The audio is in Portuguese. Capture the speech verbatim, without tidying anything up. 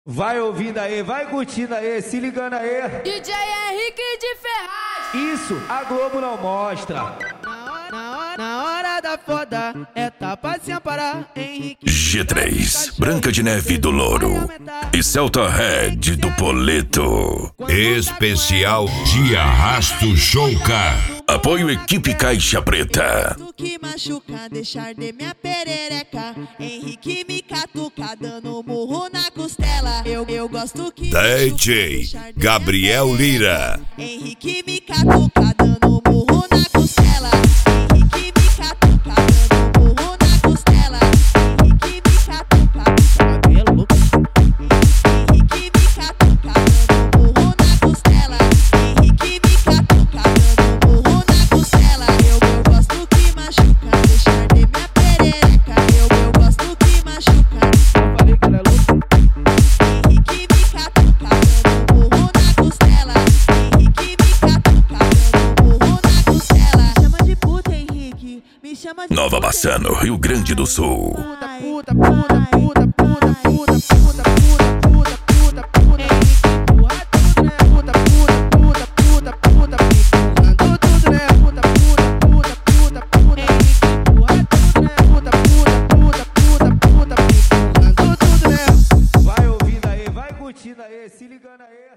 Vai ouvindo aí, vai curtindo aí, se ligando aí. D J Henrique de Ferraz. Isso, a Globo não mostra. Na hora, na hora, na hora da foda, é tapa sem parar, Henrique. G três, Branca de Neve do Louro e Celta Red do Poleto. Especial de Arrasto Showcar. Apoio Equipe Caixa Preta. Que machuca, deixar de minha perereca. Henrique me catuca, dando murro na costela. Eu, eu gosto que D J Gabriel Lira. Henrique me catuca, dando murro na costela. Henrique me catuca, dando murro na costela. Henrique me catuca, cabelo louco. Henrique me catuca, dando murro na costela. Henrique me catuca, dando murro na costela. Eu, eu gosto que machuca, deixar de minha perereca. Eu, eu gosto que machuca. Eu falei que ela é louca. Henrique me catuca, dando murro na costela. Henrique me catuca, dando murro na costela. Chama de puta, Henrique. Me chama de Nova puta, Bassano, Rio Grande do Sul. puta, puta, puta, puta, puta, puta, puta, puta, puta, puta, Henrique empurra tudo, né? Puta, puta, puta, puta, puta, empurrando tudo, né? Puta, puta, puta, puta, puta, Henrique empurra tudo, né? Puta, puta, puta, puta, puta, empurrando tudo, né? Vai ouvindo aí, vai curtindo aí, se ligando aí.